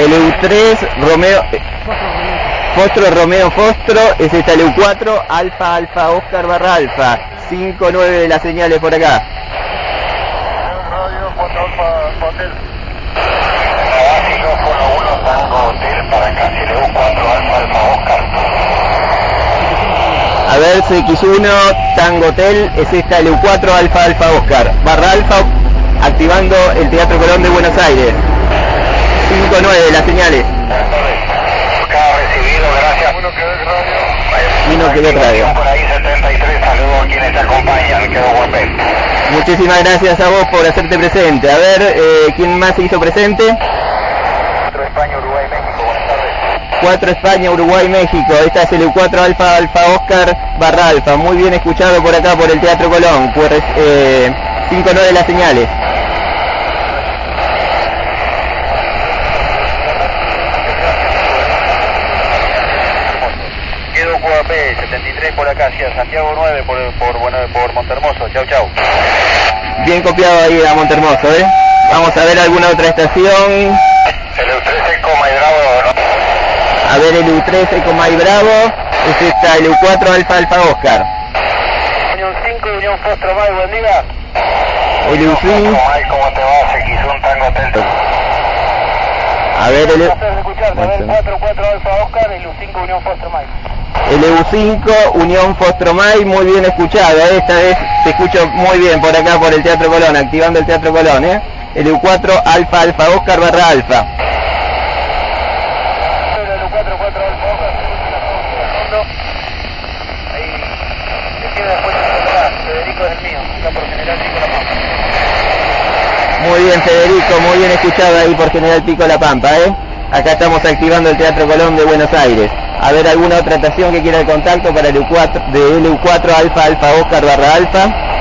El EU3 Romeo Fostro Romeo Fostro, es esta el EU4 Alfa Alfa Oscar barra Alfa, 5-9 de las señales por acá. Radio 4 Alfa Hotel. Base 211 Tango Hotel para casi el EU4 Alfa Alfa Oscar. A ver, CX1 Tango Hotel, es esta el EU4 Alfa Alfa Oscar barra Alfa, activando el Teatro Colón de Buenos Aires. 5-9 de las señales. Cada recibido, gracias. Uno que radio. Por ahí 73, saludos a quienes te acompañan, quedó buen pez. Muchísimas gracias a vos por hacerte presente. A ver, ¿quién más se hizo presente? 4 España, Uruguay, México, buenas tardes. 4 España, Uruguay, México. Esta es el EU4 Alfa Alfa Oscar barra Alfa. Muy bien escuchado por acá por el Teatro Colón. 5-9 de las señales. Quedo QAP 73 por acá, hacia Santiago 9 por Montermoso. Chau, chau. Bien copiado ahí a Montermoso, ¿eh? Vamos a ver alguna otra estación. El EU3 Eco May Bravo, ¿no? A ver el EU3 Eco May Bravo. Es esta el EU4 Alfa Alfa Oscar. Unión 5, Unión Fostro May, buen día. El EU5. May, ¿cómo te va? CX1 Tango Hotel. A ver el escucharte, a ver 4 Alfa Oscar, el EU5 Unión Fostro May. El EU5 Unión Fostromay, muy bien escuchado, esta vez se escucha muy bien por acá por el Teatro Colón, activando el Teatro Colón, El EU4 Alfa Alfa Oscar barra Alfa. El EU4 Alfa Oscar, ahí se queda después Federico es el mío, está por General Pico La Pampa. Muy bien Federico, muy bien escuchado ahí por General Pico La Pampa, Acá estamos activando el Teatro Colón de Buenos Aires. A ver alguna otra estación que quiera el contacto para el EU4 Alfa Alfa Oscar barra Alfa.